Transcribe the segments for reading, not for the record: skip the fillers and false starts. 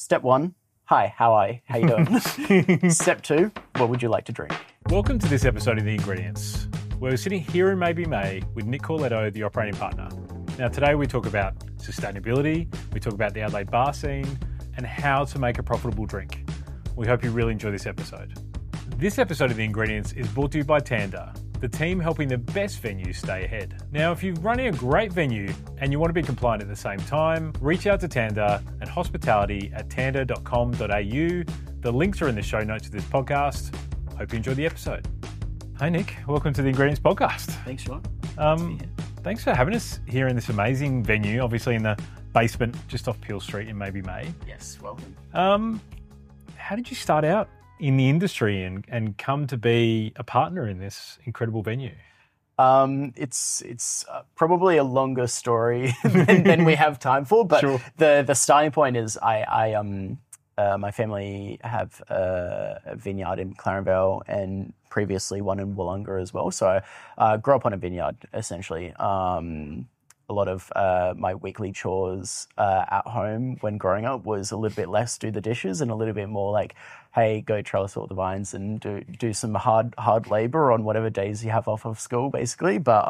Step 1, hi, how you doing? Step 2, what would you like to drink? Welcome to this episode of The Ingredients. We're sitting here in Maybe May with Nick Corletto, the operating partner. Now today we talk about sustainability, we talk about the Adelaide bar scene, and how to make a profitable drink. We hope you really enjoy this episode. This episode of The Ingredients is brought to you by Tanda, the team helping the best venues stay ahead. Now, if you're running a great venue and you want to be compliant at the same time, reach out to Tanda at hospitality@tanda.com.au. The links are in the show notes of this podcast. Hope you enjoy the episode. Hey, Nick. Welcome to the Ingredients Podcast. Thanks, Sean. Thanks for having us here in this amazing venue, obviously in the basement just off Peel Street in Maybe May. Yes, welcome. How did you start out in the industry and come to be a partner in this incredible venue? It's probably a longer story than we have time for, but Sure. the starting point is my family have a vineyard in Clarenvale and previously one in Wollonga as well. So I grew up on a vineyard, essentially. A lot of my weekly chores at home when growing up was a little bit less do the dishes and a little bit more like, hey, go trellis all the vines and do some hard labor on whatever days you have off of school, basically. But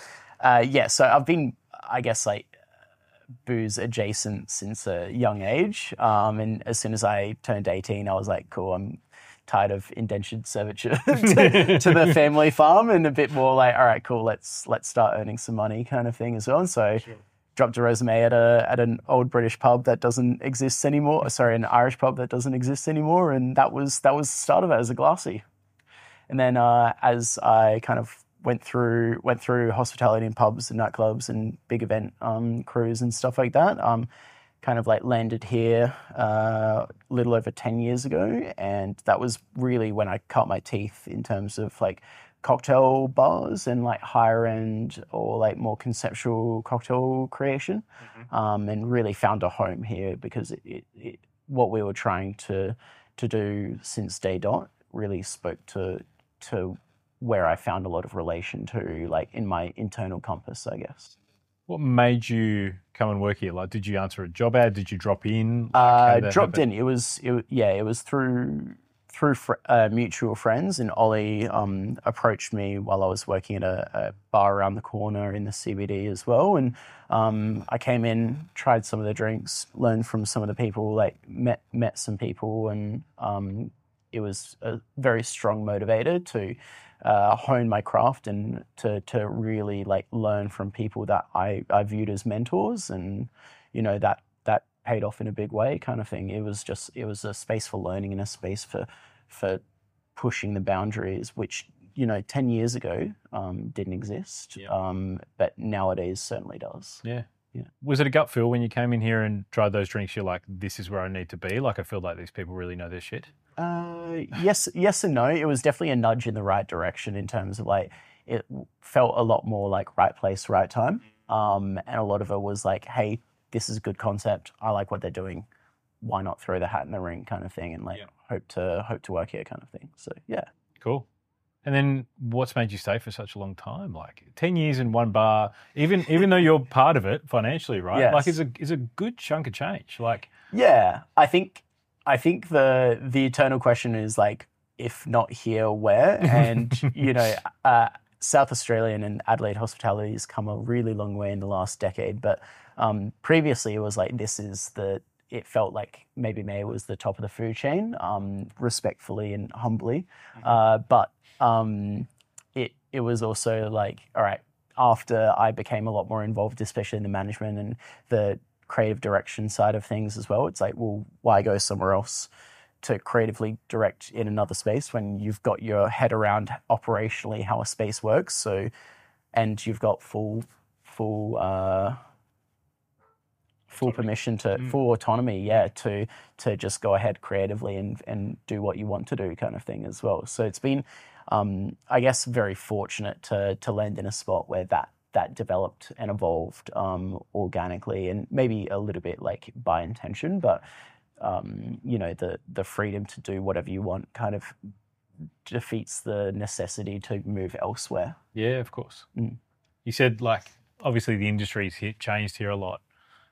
so I've been, I guess, like booze adjacent since a young age. And as soon as I turned 18, I was like, cool, I'm tired of indentured servitude to the family farm and a bit more like, all right, cool, let's start earning some money kind of thing as well. And so dropped a resume at an old British pub that doesn't exist anymore. Sorry, an Irish pub that doesn't exist anymore. And that was the start of it as a glassy. And then as I kind of went through hospitality and pubs and nightclubs and big event crews and stuff like that, kind of like landed here a little over 10 years ago. And that was really when I cut my teeth in terms of like cocktail bars and like higher end or like more conceptual cocktail creation, and really found a home here because it what we were trying to do since day dot really spoke to where I found a lot of relation to like in my internal compass, I guess. What made you come and work here? Like, did you answer a job ad? Did you drop in? Dropped in. It was through mutual friends, and Ollie approached me while I was working at a bar around the corner in the CBD as well. And I came in, tried some of the drinks, learned from some of the people, like met some people, and it was a very strong motivator to hone my craft and to really like learn from people that I viewed as mentors, and you know that paid off in a big way kind of thing. It was a space for learning and a space for pushing the boundaries, which 10 years ago didn't exist, but nowadays certainly does. Yeah. Was it a gut feel when you came in here and tried those drinks? You're like, this is where I need to be. Like, I feel like these people really know their shit. Yes and no. It was definitely a nudge in the right direction in terms of like, it felt a lot more like right place, right time. And a lot of it was like, hey, this is a good concept. I like what they're doing. Why not throw the hat in the ring kind of thing and like hope to work here kind of thing. So yeah. Cool. And then what's made you stay for such a long time? Like 10 years in one bar, even though you're part of it financially, right? Yes. Like is a good chunk of change. Like, yeah, I think the eternal question is like, if not here, where? And South Australian and Adelaide hospitality has come a really long way in the last decade. But previously, it was like it felt like maybe May was the top of the food chain, respectfully and humbly. But it was also like, all right, after I became a lot more involved, especially in the management and the creative direction side of things as well, it's like, well, why go somewhere else to creatively direct in another space when you've got your head around operationally how a space works? So, and you've got full permission full autonomy, to just go ahead creatively and do what you want to do kind of thing as well. So it's been, I guess, very fortunate to land in a spot where that developed and evolved organically and maybe a little bit like by intention, but the freedom to do whatever you want kind of defeats the necessity to move elsewhere. Yeah, of course. You said like obviously the industry's changed here a lot.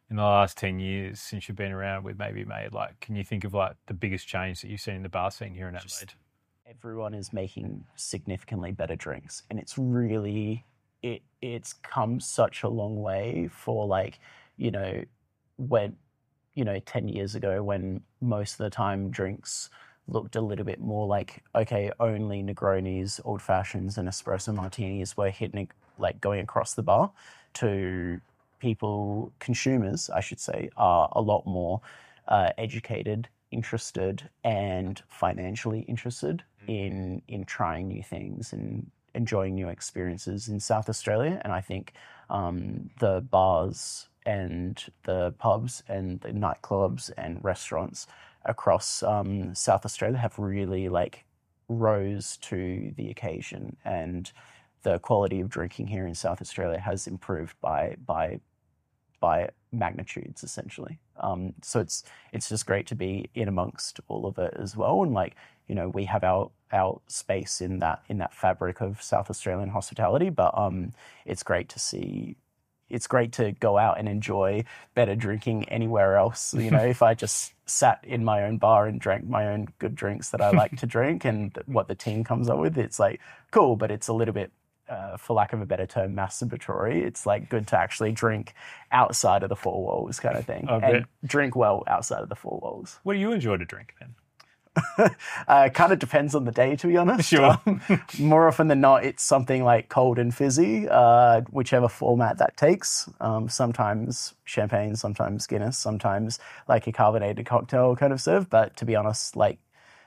in the last 10 years since you've been around with Maybe Made? Like, can you think of like the biggest change that you've seen in the bar scene here in Adelaide? Everyone is making significantly better drinks, and it's really it's come such a long way for like, you know, when 10 years ago when most of the time drinks looked a little bit more like, okay, only Negronis, old fashions, and espresso martinis were hitting, like going across the bar, to people, consumers, I should say, are a lot more educated, interested, and financially interested in trying new things and enjoying new experiences in South Australia. And I think the bars and the pubs and the nightclubs and restaurants across South Australia have really like rose to the occasion, and the quality of drinking here in South Australia has improved by magnitudes essentially. So it's just great to be in amongst all of it as well, and like, you know, we have our space in that fabric of South Australian hospitality, but it's great to see. It's great to go out and enjoy better drinking anywhere else. You know, if I just sat in my own bar and drank my own good drinks that I like to drink and what the team comes up with, it's like cool, but it's a little bit, for lack of a better term, masturbatory. It's like good to actually drink outside of the four walls kind of thing, and drink well outside of the four walls. What do you enjoy to drink then? Kind of depends on the day, to be honest. Sure. More often than not, it's something like cold and fizzy, whichever format that takes. Sometimes champagne, sometimes Guinness, sometimes like a carbonated cocktail kind of serve. But to be honest, like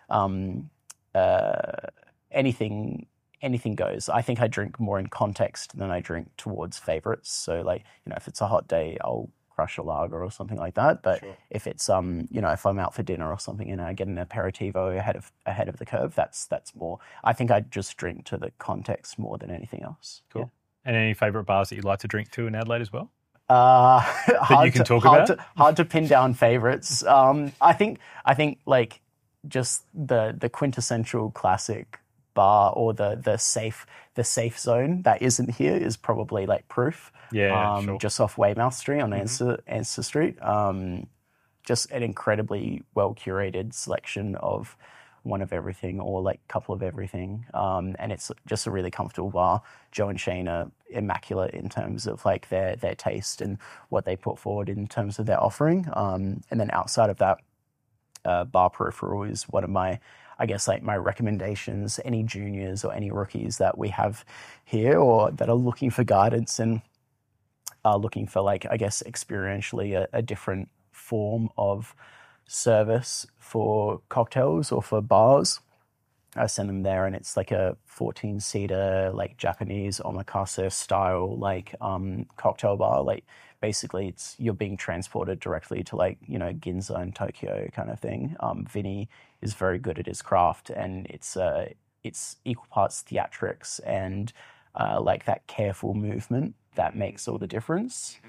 anything goes. I think I drink more in context than I drink towards favorites. So like, you know, if it's a hot day, I'll crush a lager or something like that. But sure, if it's you know, if I'm out for dinner or something and I get an aperitivo ahead of the curve, that's more. I think I just drink to the context more than anything else. Cool. Yeah. And any favourite bars that you'd like to drink to in Adelaide as well? That you can talk about? Hard to pin down favourites. I think like just the quintessential classic bar or the safe zone that isn't here is probably like Proof. Yeah, sure. Just off Weymouth Street on Anster Street. Just an incredibly well curated selection of one of everything or like a couple of everything. And it's just a really comfortable bar. Joe and Shane are immaculate in terms of like their taste and what they put forward in terms of their offering. And then outside of that, Bar Peripheral is one of my, I guess, like my recommendations. Any juniors or any rookies that we have here or that are looking for guidance and are looking for, like, I guess, experientially a different form of service for cocktails or for bars, I send them there, and it's like a 14-seater, like Japanese omakase style, like cocktail bar. Like basically, it's you're being transported directly to, like, you know, Ginza in Tokyo kind of thing. Vinny is very good at his craft, and it's equal parts theatrics and like that careful movement that makes all the difference.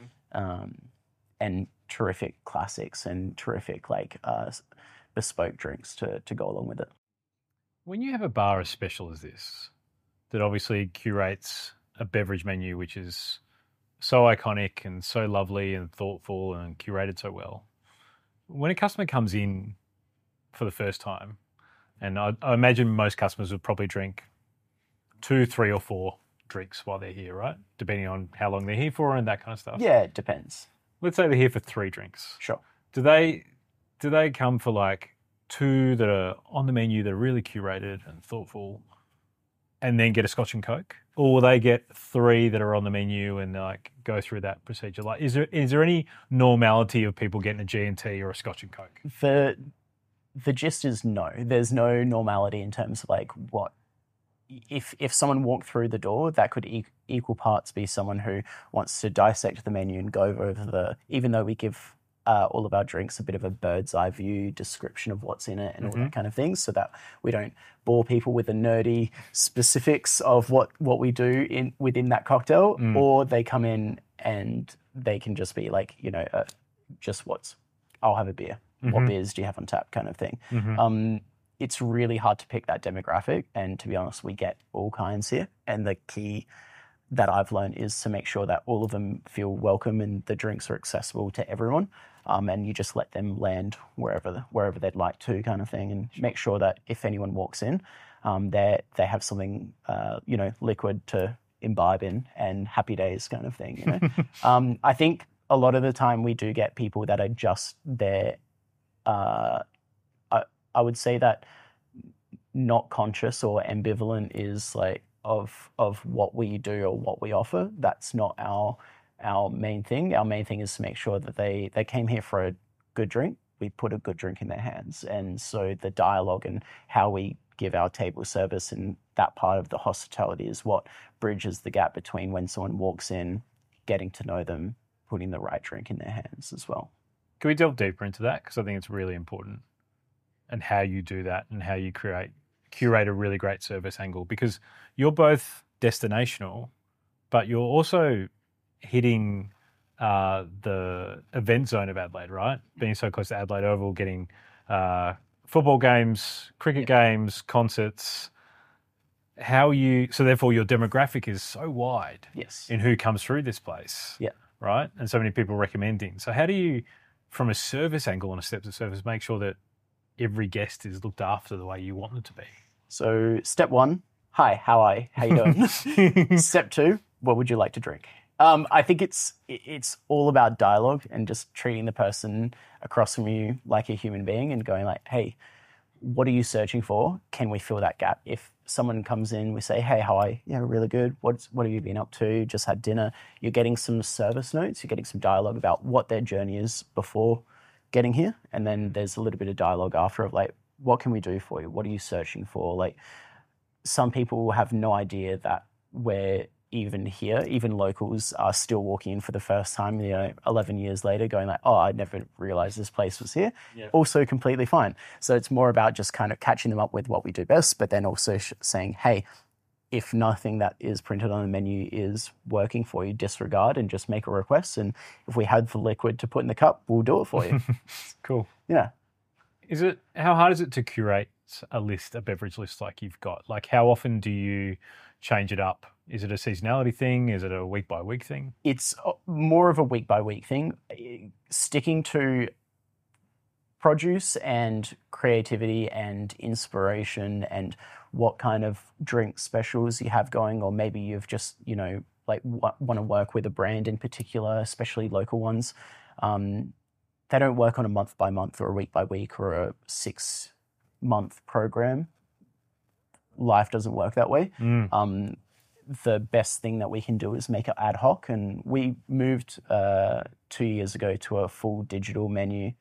And terrific classics and terrific like bespoke drinks to go along with it. When you have a bar as special as this, that obviously curates a beverage menu which is so iconic and so lovely and thoughtful and curated so well, when a customer comes in for the first time, and I imagine most customers would probably drink 2, 3 or 4 drinks while they're here, right? Depending on how long they're here for and that kind of stuff. Yeah, it depends. Let's say they're here for 3 drinks. Sure. Do they come for like 2 that are on the menu that are really curated and thoughtful, and then get a Scotch and Coke? Or will they get 3 that are on the menu and like go through that procedure? Like, is there any normality of people getting a G&T or a Scotch and Coke? The gist is no. There's no normality in terms of like what. If someone walked through the door, that could equal parts be someone who wants to dissect the menu and go over even though we give all of our drinks a bit of a bird's eye view description of what's in it and all that kind of thing, so that we don't bore people with the nerdy specifics of what we do within that cocktail, or they come in and they can just be like, you know, I'll have a beer. What beers do you have on tap kind of thing. It's really hard to pick that demographic, and to be honest, we get all kinds here. And the key that I've learned is to make sure that all of them feel welcome and the drinks are accessible to everyone. And you just let them land wherever they'd like to, kind of thing, and make sure that if anyone walks in, they have something, liquid to imbibe in, and happy days, kind of thing. I think a lot of the time we do get people that are just there. I would say that not conscious or ambivalent is like of what we do or what we offer. That's not our main thing. Our main thing is to make sure that they came here for a good drink. We put a good drink in their hands. And so the dialogue and how we give our table service and that part of the hospitality is what bridges the gap between when someone walks in, getting to know them, putting the right drink in their hands as well. Can we delve deeper into that? Because I think it's really important, and how you do that and how you curate a really great service angle, because you're both destinational, but you're also hitting the event zone of Adelaide, right? Being so close to Adelaide Oval, getting football games, cricket games, concerts. So therefore your demographic is so wide in who comes through this place, right? And so many people recommending. So how do you, from a service angle on a steps of service, make sure that every guest is looked after the way you want them to be? So step one, hi, how you doing? Step two, what would you like to drink? I think it's all about dialogue and just treating the person across from you like a human being and going like, hey, what are you searching for? Can we fill that gap? If someone comes in, we say, hey, how are you? Yeah, really good. What have you been up to? Just had dinner. You're getting some service notes. You're getting some dialogue about what their journey is before getting here. And then there's a little bit of dialogue after of like, what can we do for you? What are you searching for? Like, some people will have no idea that we're even here. Even locals are still walking in for the first time, 11 years later, going like, oh, I never realized this place was here. Yeah. Also completely fine. So it's more about just kind of catching them up with what we do best, but then also saying, hey, if nothing that is printed on the menu is working for you, disregard and just make a request. And if we had the liquid to put in the cup, we'll do it for you. Cool. Yeah. How hard is it to curate a beverage list like you've got? Like, how often do you change it up? Is it a seasonality thing? Is it a week by week thing? It's more of a week by week thing. Sticking to produce and creativity and inspiration and what kind of drink specials you have going, or maybe you've just, want to work with a brand in particular, especially local ones. They don't work on a month by month or a week by week or a 6-month program. Life doesn't work that way. The best thing that we can do is make it ad hoc. And we moved 2 years ago to a full digital menu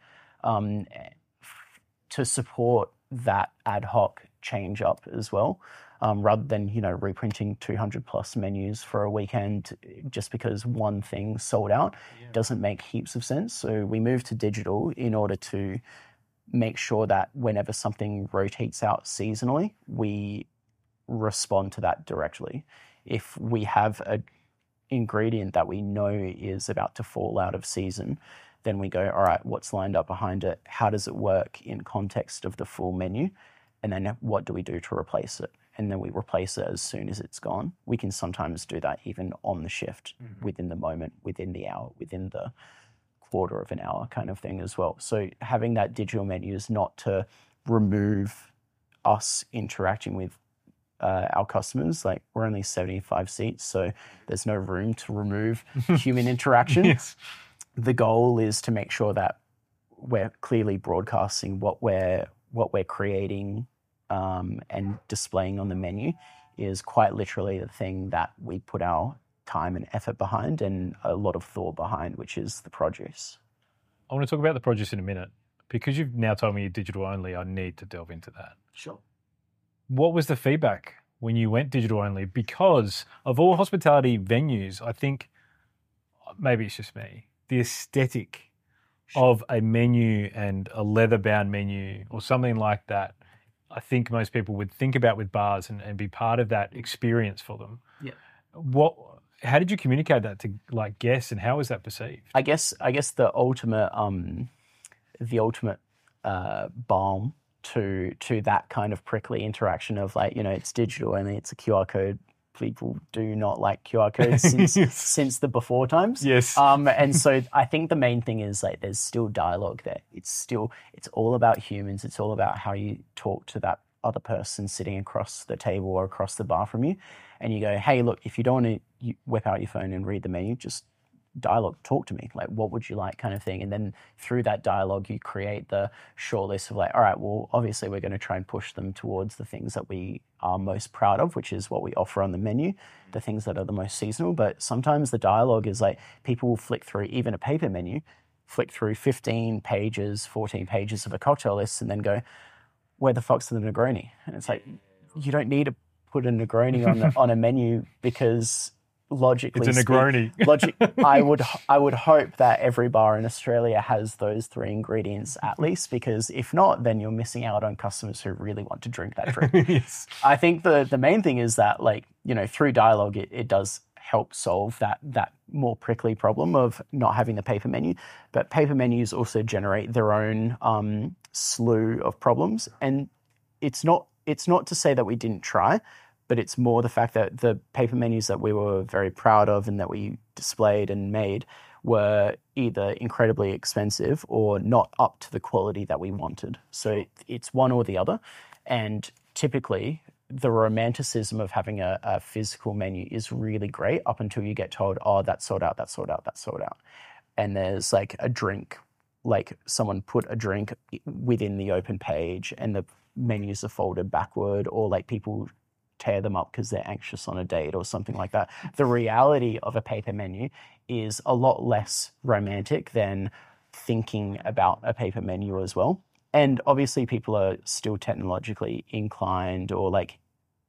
to support that ad hoc change up as well, rather than, reprinting 200 plus menus for a weekend just because one thing sold out. Doesn't make heaps of sense. So we moved to digital in order to make sure that whenever something rotates out seasonally, we respond to that directly. If we have an ingredient that we know is about to fall out of season, then we go, all right, what's lined up behind it? How does it work in context of the full menu? And then what do we do to replace it? And then we replace it as soon as it's gone. We can sometimes do that even on the shift, within the moment, within the hour, within the quarter of an hour kind of thing as well. So having that digital menu is not to remove us interacting with our customers. Like, we're only 75 seats, so there's no room to remove human interaction. Yes. The goal is to make sure that we're clearly broadcasting what we're creating and displaying on the menu is quite literally the thing that we put our time and effort behind and a lot of thought behind, which is the produce. I want to talk about the produce in a minute. Because you've now told me you're digital only, I need to delve into that. Sure. What was the feedback when you went digital only? Because of all hospitality venues, I think, maybe it's just me, the aesthetic of a menu and a leather-bound menu or something like that, I think most people would think about with bars and be part of that experience for them. Yeah. How did you communicate that to guests, and how was that perceived? I guess the ultimate balm to that kind of prickly interaction of it's digital only, it's a QR code, people do not like QR codes since the before times. Yes. And so I think the main thing is like there's still dialogue there. It's all about humans. It's all about how you talk to that other person sitting across the table or across the bar from you, and you go, hey, look, if you don't want to whip out your phone and read the menu, just dialogue, talk to me, like what would you like, kind of thing. And then through that dialogue you create the short list of like, all right, well obviously we're going to try and push them towards the things that we are most proud of, which is what we offer on the menu, the things that are the most seasonal. But sometimes the dialogue is like people will flick through even a paper menu, flick through 15 pages, 14 pages of a cocktail list and then go, where the fuck's the Negroni? And it's like, you don't need to put a Negroni on a menu, because logically, it's a Negroni. I would hope that every bar in Australia has those 3 ingredients at least, because if not, then you're missing out on customers who really want to drink that drink. Yes. I think the main thing is that, like, you know, through dialogue, it does help solve that more prickly problem of not having the paper menu. But paper menus also generate their own slew of problems, and it's not to say that we didn't try, but it's more the fact that the paper menus that we were very proud of and that we displayed and made were either incredibly expensive or not up to the quality that we wanted. So it's one or the other. And typically, the romanticism of having a physical menu is really great up until you get told, oh, that's sold out, that's sold out, that's sold out. And there's like a drink, like someone put a drink within the open page and the menus are folded backward, or like people tear them up because they're anxious on a date or something like that. The reality of a paper menu is a lot less romantic than thinking about a paper menu as well. And obviously people are still technologically inclined or like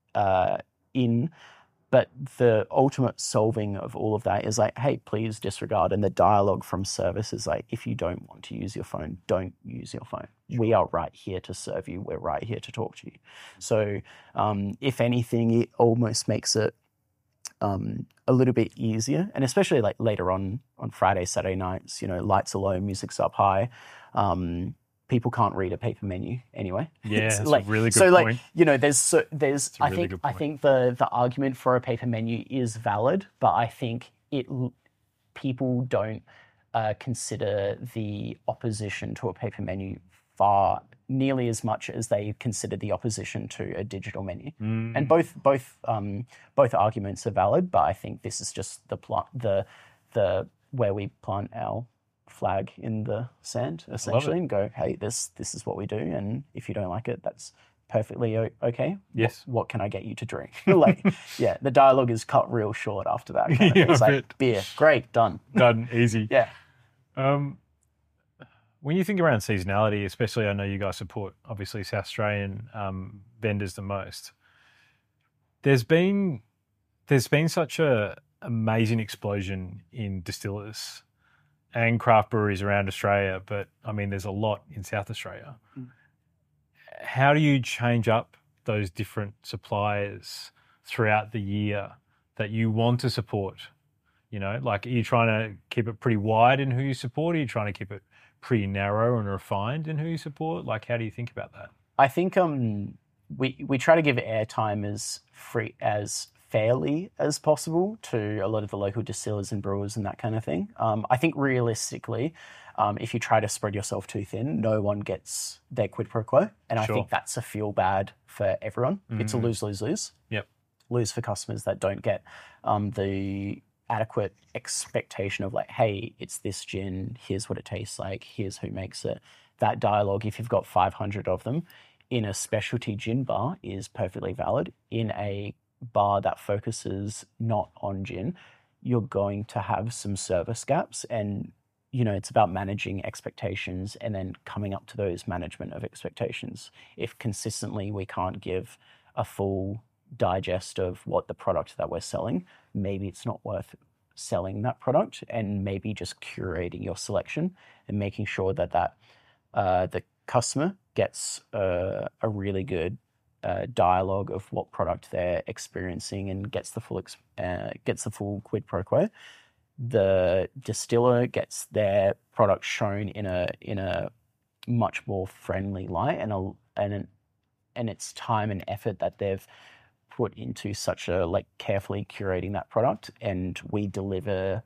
but the ultimate solving of all of that is like, hey, please disregard. And the dialogue from service is like, if you don't want to use your phone, don't use your phone. We are right here to serve you. We're right here to talk to you. So if anything, it almost makes it a little bit easier. And especially like later on Friday, Saturday nights, you know, lights are low, music's up high. People can't read a paper menu anyway. Yeah, that's like, a really good so point. Like, you know, there's I really think the argument for a paper menu is valid, but I think people don't consider the opposition to a paper menu far nearly as much as they consider the opposition to a digital menu. And both arguments are valid, but I think this is just the where we plant our flag in the sand essentially and go, hey, this is what we do, and if you don't like it, that's perfectly okay. Yes. What can I get you to drink? Like, yeah, the dialogue is cut real short after that. Kind of thing. It's like, beer, great, done, easy. Yeah. When you think around seasonality, especially, I know you guys support obviously South Australian vendors the most. There's been such a amazing explosion in distillers and craft breweries around Australia, but I mean, there's a lot in South Australia. How do you change up those different suppliers throughout the year that you want to support? You know, like, are you trying to keep it pretty wide in who you support? Are you trying to keep it pretty narrow and refined in who you support? Like, how do you think about that? I think we try to give airtime as fairly as possible to a lot of the local distillers and brewers and that kind of thing. I think realistically, if you try to spread yourself too thin, no one gets their quid pro quo. And I think that's a feel bad for everyone. It's a lose-lose-lose. Yep. Lose for customers that don't get the adequate expectation of like, hey, it's this gin, here's what it tastes like, here's who makes it. That dialogue, if you've got 500 of them in a specialty gin bar, is perfectly valid. In a bar that focuses not on gin, you're going to have some service gaps, and you know, it's about managing expectations and then coming up to those management of expectations. If consistently we can't give a full digest of what the product that we're selling, maybe it's not worth selling that product, and maybe just curating your selection and making sure that the customer gets a really good dialogue of what product they're experiencing and gets the full quid pro quo. The distiller gets their product shown in a much more friendly light, and it's time and effort that they've put into such a like carefully curating that product, and we deliver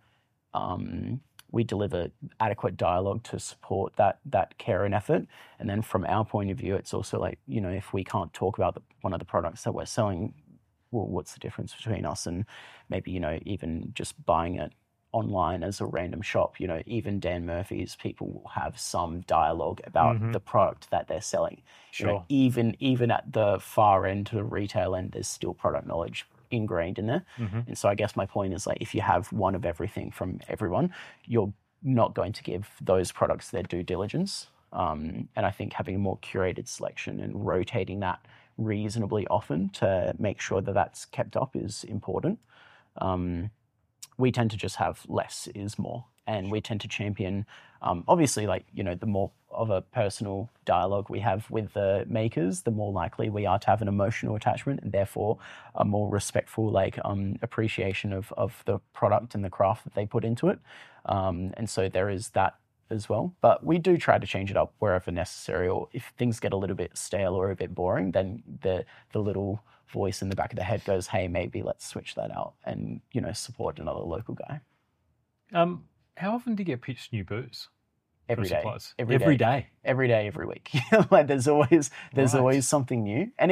adequate dialogue to support that care and effort. And then from our point of view, it's also like, you know, if we can't talk about one of the products that we're selling, well, what's the difference between us and maybe, you know, even just buying it online as a random shop? You know, even Dan Murphy's people will have some dialogue about the product that they're selling. Sure. You know, even at the far end to the retail end, there's still product knowledge ingrained in there. And so I guess my point is like, if you have one of everything from everyone, you're not going to give those products their due diligence. And I think having a more curated selection and rotating that reasonably often to make sure that that's kept up is important. We tend to just have less is more, and we tend to champion, obviously, like, you know, the more of a personal dialogue we have with the makers, the more likely we are to have an emotional attachment and therefore a more respectful, like, appreciation of the product and the craft that they put into it. And so there is that as well. But we do try to change it up wherever necessary, or if things get a little bit stale or a bit boring, then the little voice in the back of the head goes, hey, maybe let's switch that out and, you know, support another local guy. How often do you get pitched new booze? Every day. Every day. Every day, every week. Like there's always something new. And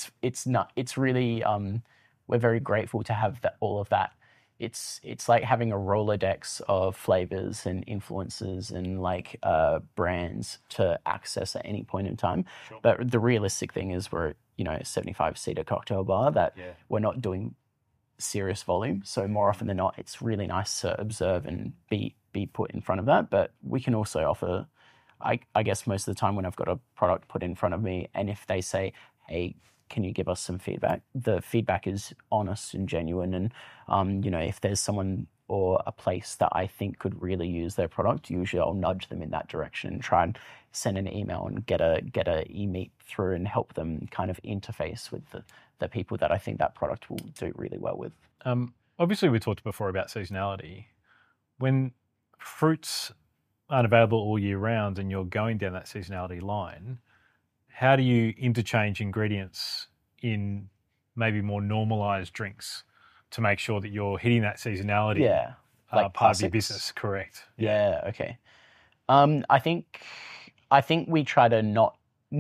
it's really, we're very grateful to have all of that. It's like having a Rolodex of flavors and influences and like brands to access at any point in time. Sure. But the realistic thing is we're, you know, a 75-seater cocktail bar that we're not doing serious volume. So more often than not, it's really nice to observe and be put in front of that. But we can also offer, I guess most of the time when I've got a product put in front of me, and if they say, hey, can you give us some feedback? The feedback is honest and genuine. And, you know, if there's someone or a place that I think could really use their product, usually I'll nudge them in that direction and try and send an email and get a e-meet through and help them kind of interface with the people that I think that product will do really well with. Obviously, we talked before about seasonality. When fruits aren't available all year round and you're going down that seasonality line, how do you interchange ingredients in maybe more normalized drinks to make sure that you're hitting that seasonality like part of your business? Correct. Yeah. Okay. I think we try to not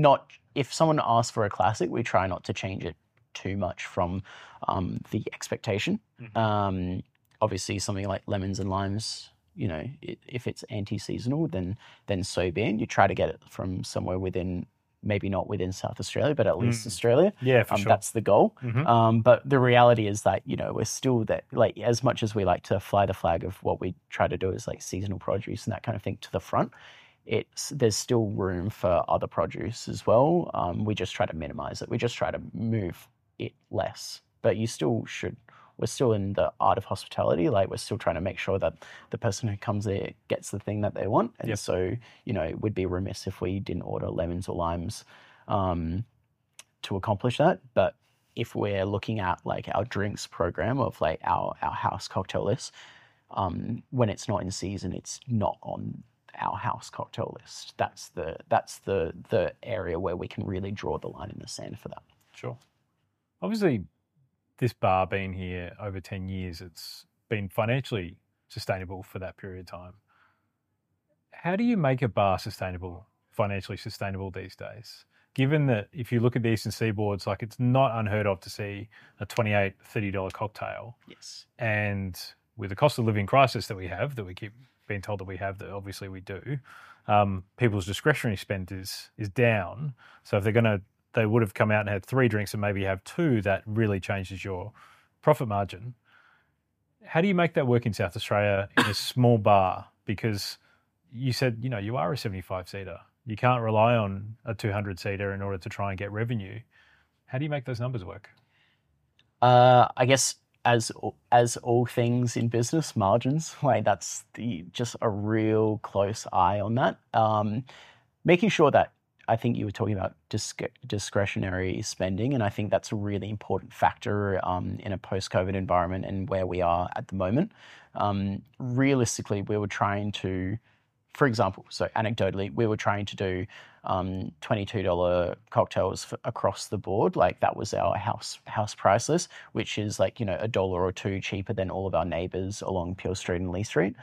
if someone asks for a classic, we try not to change it too much from the expectation. Obviously, something like lemons and limes, you know, if it's anti-seasonal, then so be it. You try to get it from somewhere within, maybe not within South Australia, but at least Australia. Yeah, for sure. That's the goal. But the reality is that, you know, we're still that, like, as much as we like to fly the flag of what we try to do is like seasonal produce and that kind of thing to the front, there's still room for other produce as well. We just try to minimize it. We just try to move it less. But you still should. We're still in the art of hospitality. Like, we're still trying to make sure that the person who comes there gets the thing that they want. And so, you know, it would be remiss if we didn't order lemons or limes to accomplish that. But if we're looking at like our drinks program of like our house cocktail list, when it's not in season, it's not on our house cocktail list. That's the area where we can really draw the line in the sand for that. Sure. Obviously, this bar being here over 10 years, it's been financially sustainable for that period of time. How do you make a bar financially sustainable these days? Given that if you look at the Eastern Seaboards, like, it's not unheard of to see a $28, $30 cocktail. Yes. And with the cost of living crisis that we have, that we keep being told that we have, that obviously we do, people's discretionary spend is down. So if they would have come out and had 3 drinks and maybe have 2, that really changes your profit margin. How do you make that work in South Australia in a small bar? Because you said, you know, you are a 75-seater. You can't rely on a 200-seater in order to try and get revenue. How do you make those numbers work? I guess as all things in business, margins, like, that's just a real close eye on that. Making sure that, I think you were talking about discretionary spending, and I think that's a really important factor in a post-COVID environment and where we are at the moment. Realistically, we were trying to, for example, so anecdotally, we were trying to do $22 cocktails across the board. Like that was our house price list, which is like, you know, $1 or $2 cheaper than all of our neighbors along Peel Street and Lee Street.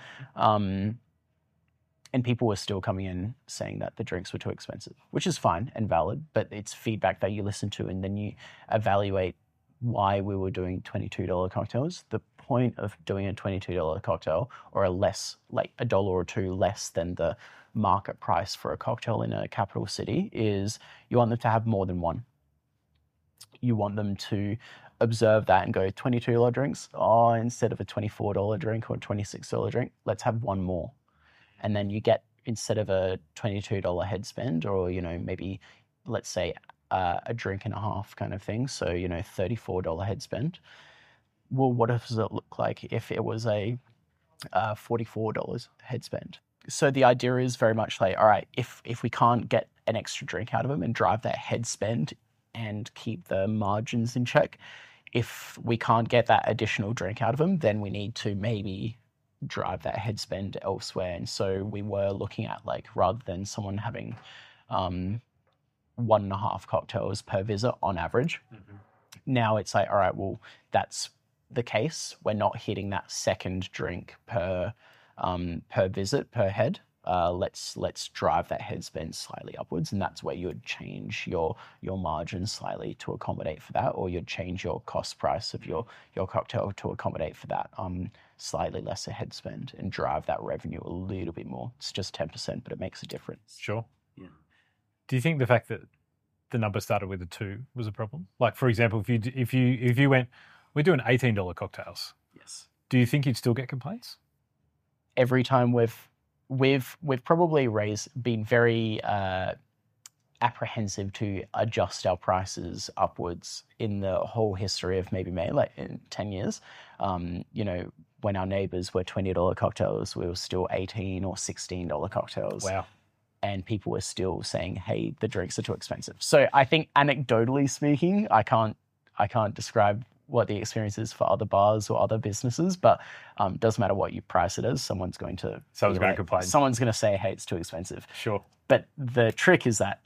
And people were still coming in saying that the drinks were too expensive, which is fine and valid, but it's feedback that you listen to and then you evaluate why we were doing $22 cocktails. The point of doing a $22 cocktail or a less, like $1 or $2 less than the market price for a cocktail in a capital city is you want them to have more than one. You want them to observe that and go, $22 drinks, oh, instead of a $24 drink or a $26 drink, let's have one more. And then you get, instead of a $22 head spend or, you know, maybe let's say a drink and a half kind of thing. So, you know, $34 head spend. Well, what does it look like if it was a $44 head spend? So the idea is very much like, all right, if we can't get an extra drink out of them and drive that head spend and keep the margins in check, if we can't get that additional drink out of them, then we need to maybe drive that head spend elsewhere. And so we were looking at, like, rather than someone having 1.5 cocktails per visit on average, now it's like, all right, well, that's the case. We're not hitting that second drink per visit per head. Let's drive that head spend slightly upwards, and that's where you would change your margin slightly to accommodate for that, or you'd change your cost price of your cocktail to accommodate for that slightly lesser head spend and drive that revenue a little bit more. It's just 10%, but it makes a difference. Sure. Yeah. Do you think the fact that the number started with a 2 was a problem? Like, for example, if you went, we're doing $18 cocktails. Yes. Do you think you'd still get complaints? Every time we've probably been very apprehensive to adjust our prices upwards in the whole history of Maybe May, like in 10 years. You know, when our neighbors were $20 cocktails, we were still $18 or $16 cocktails. Wow. And people were still saying, hey, the drinks are too expensive. So I think, anecdotally speaking, I can't describe what the experience is for other bars or other businesses, but doesn't matter what you price it as, someone's going to complain. Someone's going to say, hey, it's too expensive. Sure. But the trick is that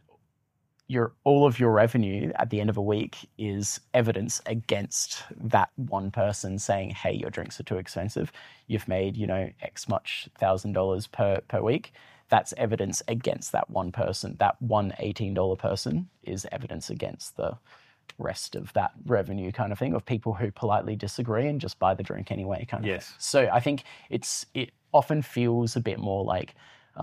all of your revenue at the end of a week is evidence against that one person saying, hey, your drinks are too expensive. You've made, you know, X much $1,000 per week. That's evidence against that one person. That one $18 person is evidence against the rest of that revenue kind of thing, of people who politely disagree and just buy the drink anyway kind of Yes. thing. So I think it often feels a bit more like,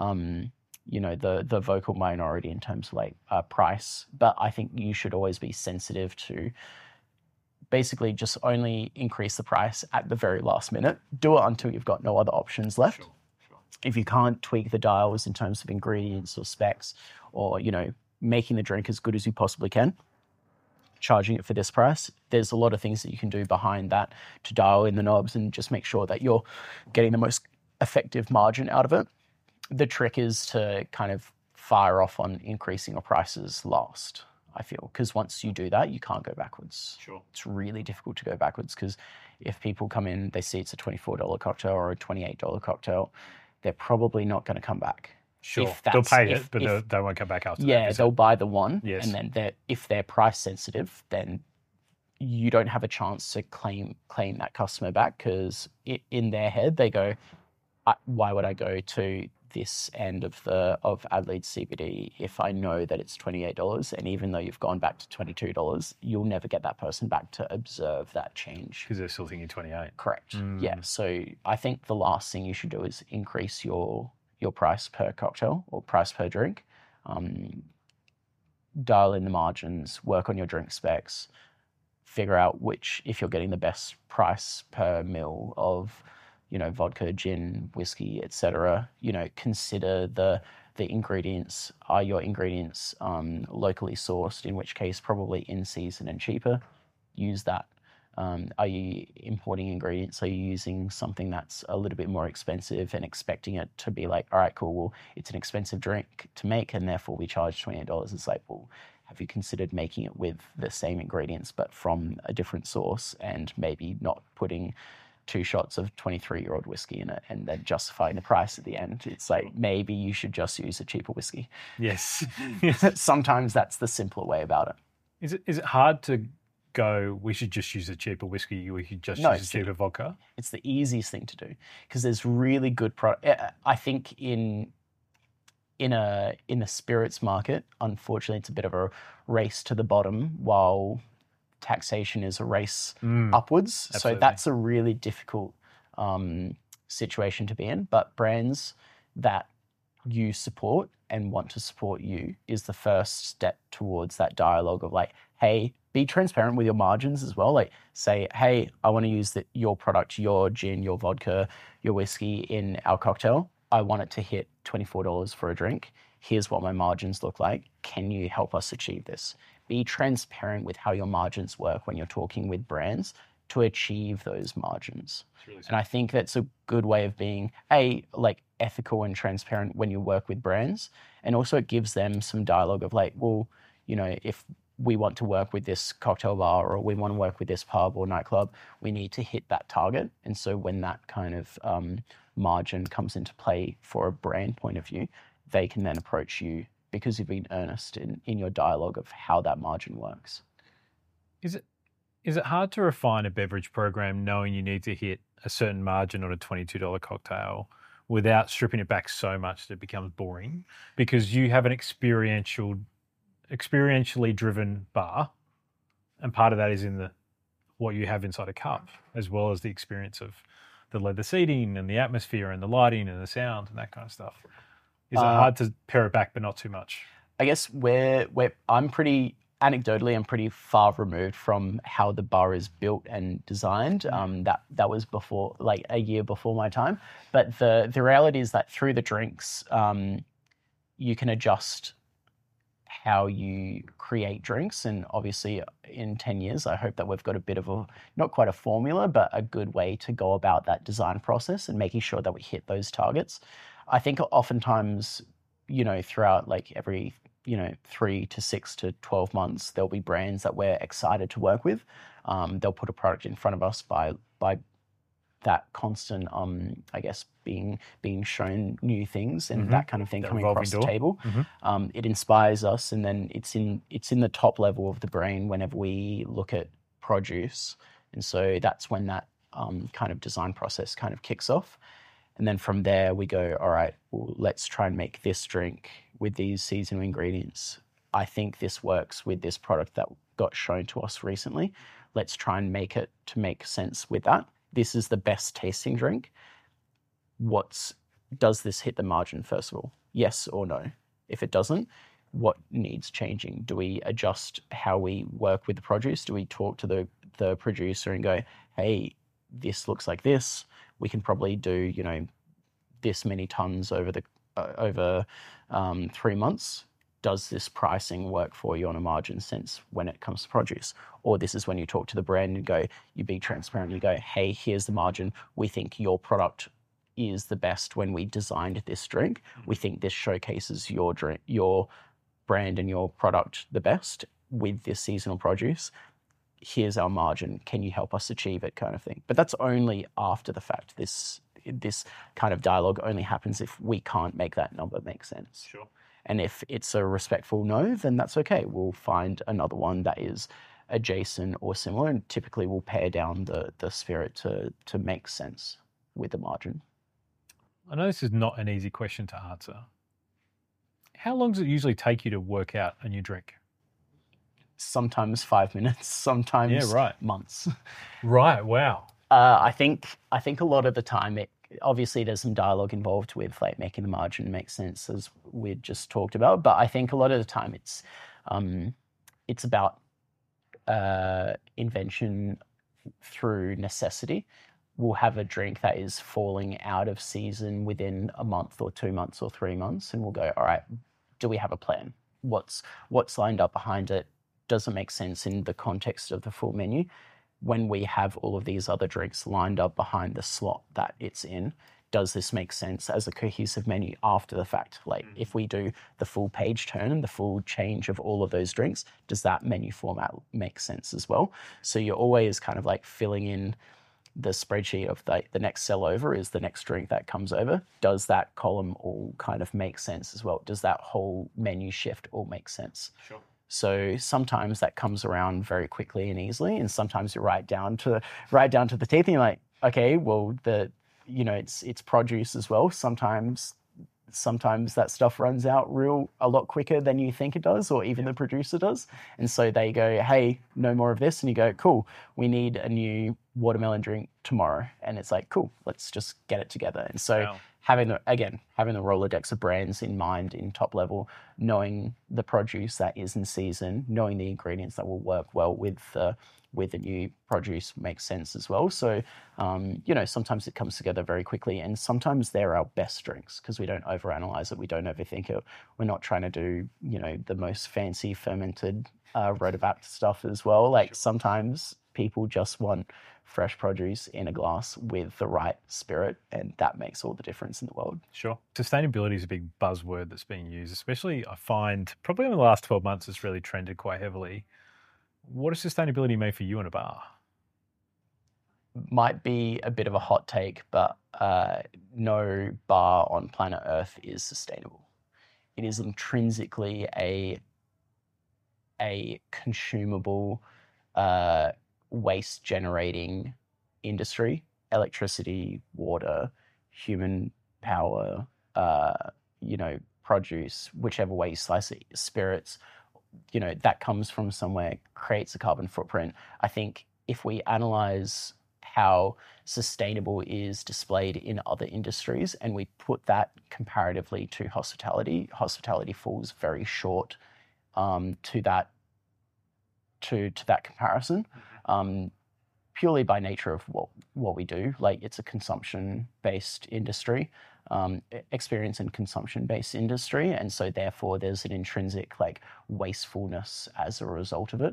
you know, the vocal minority in terms of like price, but I think you should always be sensitive to basically just only increase the price at the very last minute. Do it until you've got no other options left. Sure. If you can't tweak the dials in terms of ingredients or specs, or, you know, making the drink as good as you possibly can, charging it for this price, there's a lot of things that you can do behind that to dial in the knobs and just make sure that you're getting the most effective margin out of it. The trick is to kind of fire off on increasing your prices last, I feel, because once you do that, you can't go backwards. Sure. It's really difficult to go backwards, because if people come in, they see it's a $24 cocktail or a $28 cocktail, they're probably not going to come back. Sure. They'll pay it, but they won't come back after that. Yeah, they'll buy the one. Yes. And then if they're price sensitive, then you don't have a chance to claim that customer back, because in their head, they go, why would I go to this end of Adelaide CBD if I know that it's $28, and even though you've gone back to $22, you'll never get that person back to observe that change. Because they're still thinking 28. Correct. Yeah. So I think the last thing you should do is increase your price per cocktail or price per drink. Dial in the margins, work on your drink specs, figure out if you're getting the best price per mil of, you know, vodka, gin, whiskey, etc. You know, consider the ingredients. Are your ingredients locally sourced? In which case, probably in season and cheaper. Use that. Are you importing ingredients? Are you using something that's a little bit more expensive and expecting it to be like, all right, cool, well, it's an expensive drink to make and therefore we charge $28. It's like, well, have you considered making it with the same ingredients but from a different source, and maybe not putting 2 shots of 23-year-old whiskey in it and then justifying the price at the end. It's like, maybe you should just use a cheaper whiskey. Yes. Sometimes that's the simpler way about it. Is it hard to go, we should just use a cheaper whiskey, we could just use a cheaper vodka? It's the easiest thing to do because there's really good product. I think in the spirits market, unfortunately, it's a bit of a race to the bottom while taxation is a race upwards. Absolutely. So that's a really difficult situation to be in. But brands that you support and want to support you is the first step towards that dialogue of like, hey, be transparent with your margins as well. Like say, hey, I want to use your product, your gin, your vodka, your whiskey in our cocktail. I want it to hit $24 for a drink. Here's what my margins look like. Can you help us achieve this? Be transparent with how your margins work when you're talking with brands to achieve those margins. Really, and I think that's a good way of being like ethical and transparent when you work with brands. And also it gives them some dialogue of like, well, you know, if we want to work with this cocktail bar or we want to work with this pub or nightclub, we need to hit that target. And so when that kind of margin comes into play for a brand point of view, they can then approach you because you've been earnest in your dialogue of how that margin works. Is it hard to refine a beverage program knowing you need to hit a certain margin on a $22 cocktail without stripping it back so much that it becomes boring? Because you have an experientially driven bar, and part of that is in what you have inside a cup, as well as the experience of the leather seating and the atmosphere and the lighting and the sound and that kind of stuff. Is it hard to pare it back, but not too much? I guess I'm pretty far removed from how the bar is built and designed. That was before, like a year before my time. But the reality is that through the drinks, you can adjust how you create drinks. And obviously in 10 years, I hope that we've got a bit of not quite a formula, but a good way to go about that design process and making sure that we hit those targets. I think oftentimes, you know, throughout like every, 3 to 6 to 12 months, there'll be brands that we're excited to work with. They'll put a product in front of us by that constant, I guess, being shown new things and that kind of thing coming across the table. It inspires us, and then it's in the top level of the brain whenever we look at produce, and so that's when that kind of design process kind of kicks off. And then from there we go, all right, well, let's try and make this drink with these seasonal ingredients. I think this works with this product that got shown to us recently. Let's try and make it to make sense with that. This is the best tasting drink. Does this hit the margin first of all? Yes or no? If it doesn't, what needs changing? Do we adjust how we work with the produce? Do we talk to the producer and go, hey, this looks like this. We can probably do, this many tons over 3 months. Does this pricing work for you on a margin sense when it comes to produce? Or this is when you talk to the brand and go, you be transparent, you go, hey, here's the margin. We think your product is the best when we designed this drink. We think this showcases your drink, your brand and your product the best with this seasonal produce. Here's our margin. Can you help us achieve it, kind of thing? But that's only after the fact. This kind of dialogue only happens if we can't make that number make sense. Sure. And if it's a respectful no, then that's okay. We'll find another one that is adjacent or similar, and typically we'll pare down the spirit to make sense with the margin. I know this is not an easy question to answer. How long does it usually take you to work out a new drink? Sometimes 5 minutes, sometimes months. Right, wow. I think a lot of the time obviously there's some dialogue involved with like making the margin make sense, as we just talked about. But I think a lot of the time it's about invention through necessity. We'll have a drink that is falling out of season within a month or 2 months or 3 months, and we'll go, all right, do we have a plan? What's lined up behind it? Does it make sense in the context of the full menu? When we have all of these other drinks lined up behind the slot that it's in, does this make sense as a cohesive menu after the fact? Like if we do the full page turn and the full change of all of those drinks, does that menu format make sense as well? So you're always kind of like filling in the spreadsheet of the next sell over is the next drink that comes over. Does that column all kind of make sense as well? Does that whole menu shift all make sense? Sure. So sometimes that comes around very quickly and easily, and sometimes you're right down to the teeth, and you're like, okay, well, it's produce as well. Sometimes that stuff runs out a lot quicker than you think it does, or even the producer does. And so they go, hey, no more of this. And you go, cool, we need a new watermelon drink tomorrow. And it's like, cool, let's just get it together. And so having the Rolodex of brands in mind in top level, knowing the produce that is in season, knowing the ingredients that will work well with the new produce makes sense as well. So, sometimes it comes together very quickly, and sometimes they're our best drinks because we don't overanalyze it, we don't overthink it. We're not trying to do, the most fancy fermented rotovap stuff as well. Like sometimes people just want fresh produce in a glass with the right spirit, and that makes all the difference in the world. Sure. Sustainability is a big buzzword that's being used, especially I find probably in the last 12 months it's really trended quite heavily. What does sustainability mean for you in a bar? Might be a bit of a hot take, but no bar on planet Earth is sustainable. It is intrinsically a consumable, waste-generating industry. Electricity, water, human power, produce, whichever way you slice it, spirits, that comes from somewhere, creates a carbon footprint. I think if we analyze how sustainable is displayed in other industries and we put that comparatively to hospitality falls very short to that comparison, purely by nature of what we do. Like, it's a consumption-based industry, experience and consumption-based industry, and so therefore there's an intrinsic wastefulness as a result of it.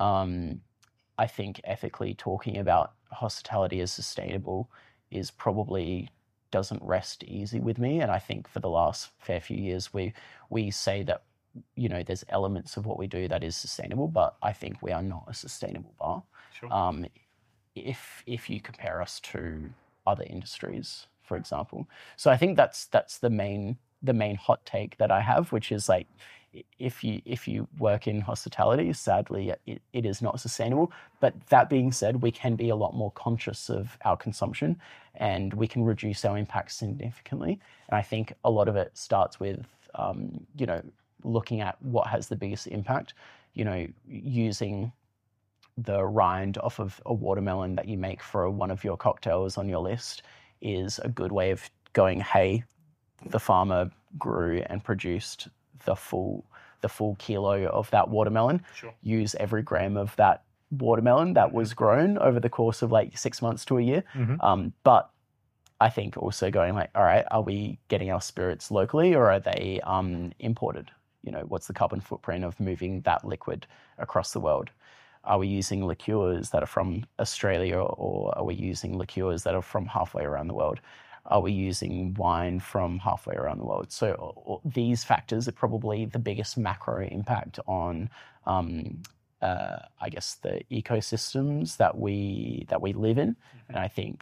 I think ethically talking about hospitality as sustainable is probably doesn't rest easy with me, and I think for the last fair few years we say that there's elements of what we do that is sustainable, but I think we are not a sustainable bar. Sure. If you compare us to other industries, for example. So I think that's the main hot take that I have, which is like, if you work in hospitality, sadly it is not sustainable. But that being said, we can be a lot more conscious of our consumption, and we can reduce our impact significantly. And I think a lot of it starts with looking at what has the biggest impact. Using the rind off of a watermelon that you make for one of your cocktails on your list is a good way of going, hey, the farmer grew and produced the full kilo of that watermelon. Sure. Use every gram of that watermelon that was grown over the course of 6 months to a year. Mm-hmm. But I think also going all right, are we getting our spirits locally or are they imported? What's the carbon footprint of moving that liquid across the world? Are we using liqueurs that are from Australia, or are we using liqueurs that are from halfway around the world? Are we using wine from halfway around the world? So these factors are probably the biggest macro impact on, I guess, the ecosystems that we live in. Mm-hmm. And I think,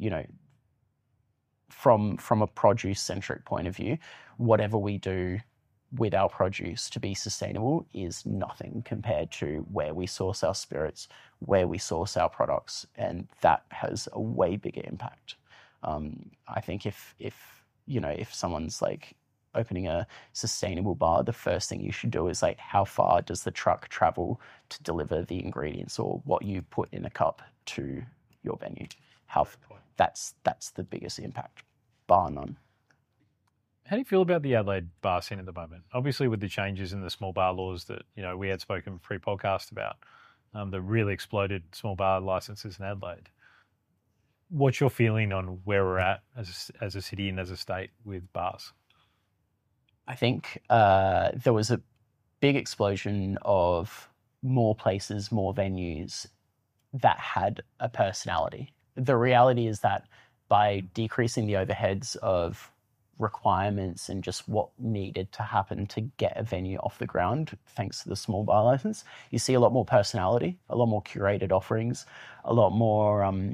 from a produce-centric point of view, whatever we do with our produce to be sustainable is nothing compared to where we source our spirits, where we source our products, and that has a way bigger impact. I think if someone's opening a sustainable bar, the first thing you should do is how far does the truck travel to deliver the ingredients or what you put in a cup to your venue? That's the biggest impact, bar none. How do you feel about the Adelaide bar scene at the moment? Obviously, with the changes in the small bar laws that we had spoken pre-podcast about, that really exploded small bar licenses in Adelaide. What's your feeling on where we're at as a city and as a state with bars? I think there was a big explosion of more places, more venues that had a personality. The reality is that by decreasing the overheads of requirements and just what needed to happen to get a venue off the ground, thanks to the small bar license, you see a lot more personality, a lot more curated offerings, a lot more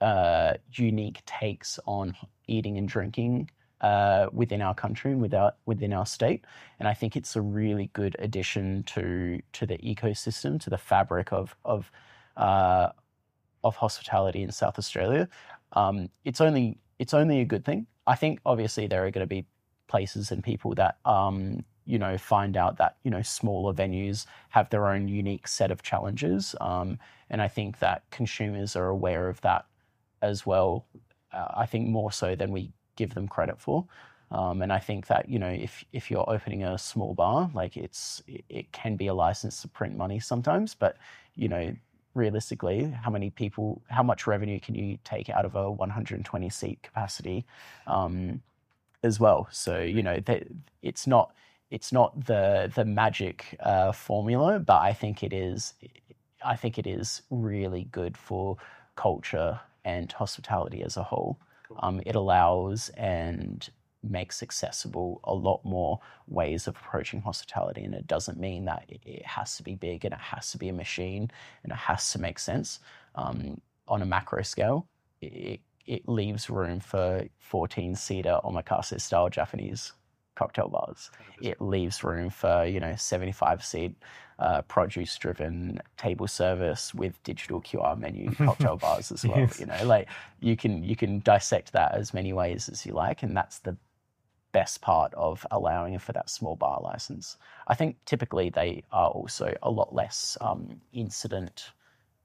unique takes on eating and drinking within our country and within our state. And I think it's a really good addition to the ecosystem, to the fabric of hospitality in South Australia. It's only a good thing. I think obviously there are going to be places and people that find out that smaller venues have their own unique set of challenges, and I think that consumers are aware of that as well. I think more so than we give them credit for. And I think that if you're opening a small bar, like it can be a license to print money sometimes, but realistically, how much revenue can you take out of a 120 seat capacity as well? So it's not the magic formula, but I think it is really good for culture and hospitality as a whole. It allows and makes accessible a lot more ways of approaching hospitality, and it doesn't mean that it has to be big and it has to be a machine and it has to make sense. On a macro scale, it leaves room for 14-seater omakase style Japanese cocktail bars. It leaves room for 75-seat produce-driven table service with digital QR menu cocktail bars as well. Yes. You can dissect that as many ways as you like, and that's the best part of allowing for that small bar license. I think typically they are also a lot less incident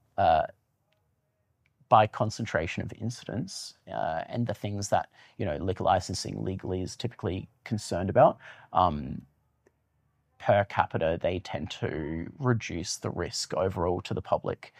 by concentration of incidents, and the things that liquor licensing legally is typically concerned about. Per capita, they tend to reduce the risk overall to the public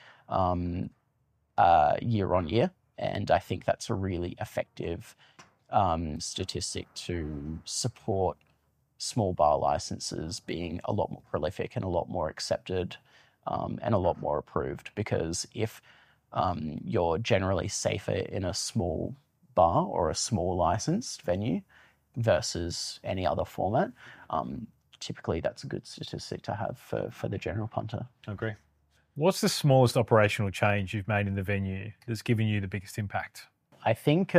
year on year, and I think that's a really effective statistic to support small bar licenses being a lot more prolific and a lot more accepted and a lot more approved. Because if you're generally safer in a small bar or a small licensed venue versus any other format, typically that's a good statistic to have for the general punter. I agree. What's the smallest operational change you've made in the venue that's given you the biggest impact? I think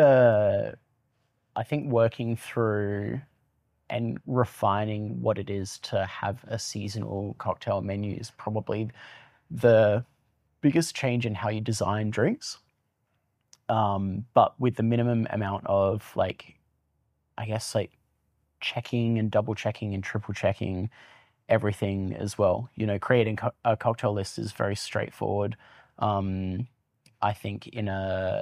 working through and refining what it is to have a seasonal cocktail menu is probably the biggest change in how you design drinks. But with the minimum amount of checking and double checking and triple checking everything as well. Creating a cocktail list is very straightforward. I think in a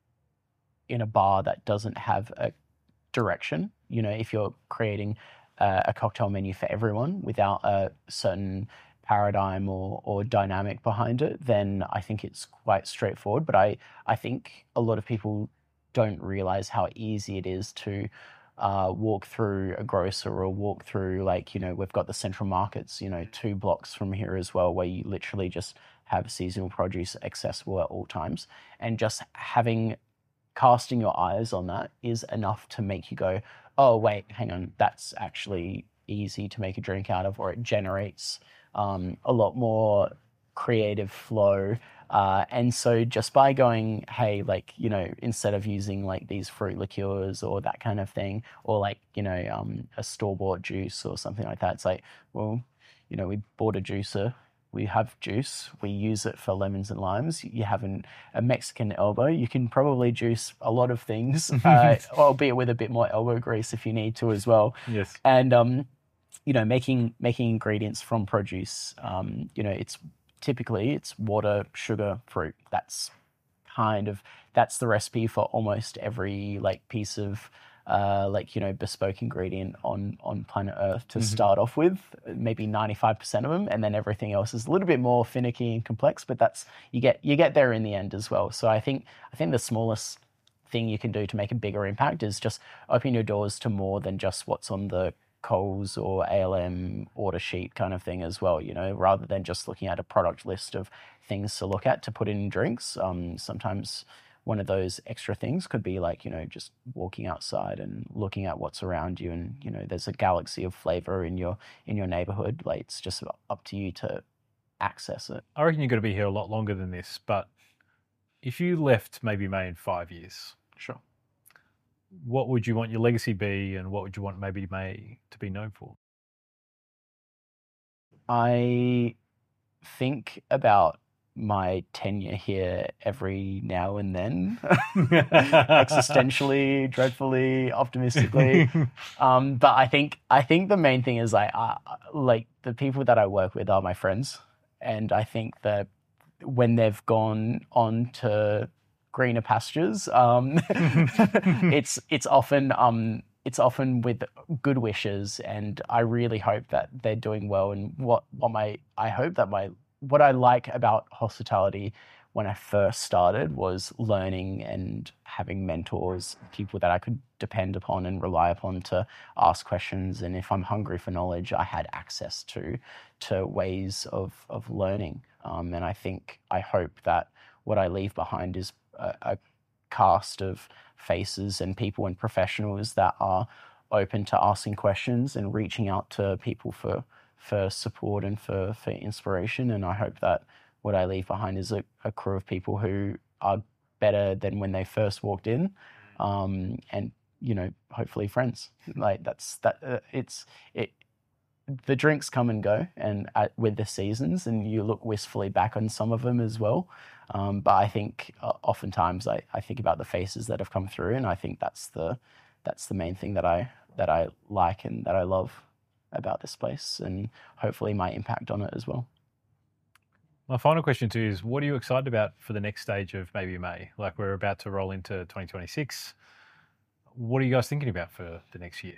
bar that doesn't have a direction, if you're creating a cocktail menu for everyone without a certain paradigm or dynamic behind it, then I think it's quite straightforward. But I think a lot of people don't realize how easy it is to walk through a grocer or walk through we've got the Central Markets 2 blocks from here as well, where you literally just have seasonal produce accessible at all times, and just casting your eyes on that is enough to make you go, oh wait, hang on, that's actually easy to make a drink out of, or it generates a lot more creative flow. And so just by going, hey, instead of using these fruit liqueurs or that kind of thing, or a store-bought juice or something like that, it's we bought a juicer, we have juice, we use it for lemons and limes. You have a Mexican elbow, you can probably juice a lot of things, albeit with a bit more elbow grease if you need to as well. Yes. And making ingredients from produce, it's typically water, sugar, fruit. That's the recipe for almost every piece of bespoke ingredient on planet Earth to start off with, maybe 95% of them, and then everything else is a little bit more finicky and complex, but you get there in the end as well. So I think the smallest thing you can do to make a bigger impact is just open your doors to more than just what's on the Coles or ALM order sheet kind of thing as well, rather than just looking at a product list of things to look at to put in drinks. Sometimes one of those extra things could be just walking outside and looking at what's around you, and there's a galaxy of flavor in your neighborhood. It's just up to you to access it. I reckon you've got to be here a lot longer than this, but If you left Maybe May in 5 years, Sure. what would you want your legacy be, and what would you want Maybe May to be known for? I think about my tenure here every now and then, existentially, dreadfully, optimistically. But I think the main thing is like the people that I work with are my friends, and I think that when they've gone on to greener pastures, it's often with good wishes, and I really hope that they're doing well. And what I like about hospitality when I first started was learning and having mentors, people that I could depend upon and rely upon to ask questions. And if I'm hungry for knowledge, I had access to ways of learning. And I hope that what I leave behind is a cast of faces and people and professionals that are open to asking questions and reaching out to people for support and for inspiration. And I hope that what I leave behind is a crew of people who are better than when they first walked in, and hopefully friends. Like the drinks come and go, and with the seasons, and you look wistfully back on some of them as well. But I think oftentimes I think about the faces that have come through, and I think that's the main thing that I like and that I love about this place, and hopefully my impact on it as well. My final question to you is, what are you excited about for the next stage of Maybe May? Like, we're about to roll into 2026. What are you guys thinking about for the next year?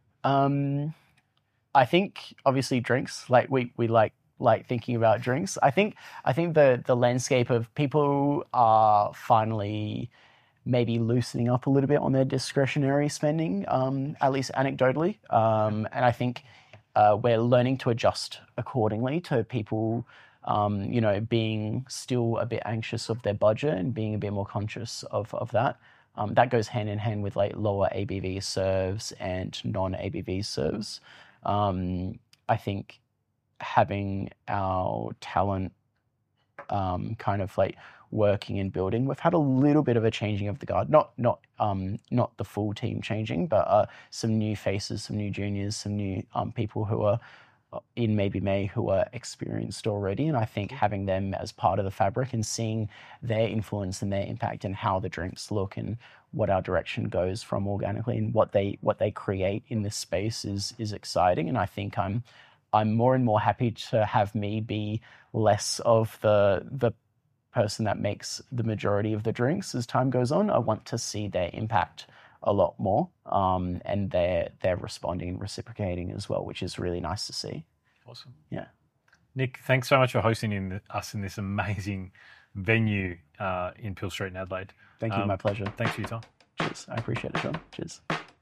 I think obviously drinks. Like we like thinking about drinks. I think the landscape of people are finally maybe loosening up a little bit on their discretionary spending, at least anecdotally. And I think we're learning to adjust accordingly to people, being still a bit anxious of their budget and being a bit more conscious of that. That goes hand in hand with like lower ABV serves and non-ABV serves. I think having our talent kind of like working and building, we've had a little bit of a changing of the guard, not the full team changing, but some new faces, some new juniors, some new people who are in Maybe May who are experienced already. And I think having them as part of the fabric and seeing their influence and their impact and how the drinks look and what our direction goes from organically and what they create in this space is exciting. And I think I'm more and more happy to have me be less of the person that makes the majority of the drinks as time goes on. I want to see their impact a lot more, and they're responding and reciprocating as well, which is really nice to see. Awesome. Yeah. Nick, thanks so much for hosting us in this amazing venue in Peel Street in Adelaide. Thank you. My pleasure. Thanks for your time. Cheers. I appreciate it, John. Cheers.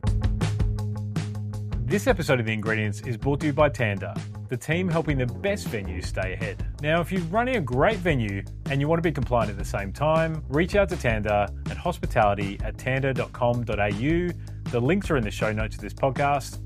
This episode of The Ingredients is brought to you by Tanda, the team helping the best venues stay ahead. Now, if you're running a great venue and you want to be compliant at the same time, reach out to Tanda at hospitality@tanda.com.au. The links are in the show notes of this podcast.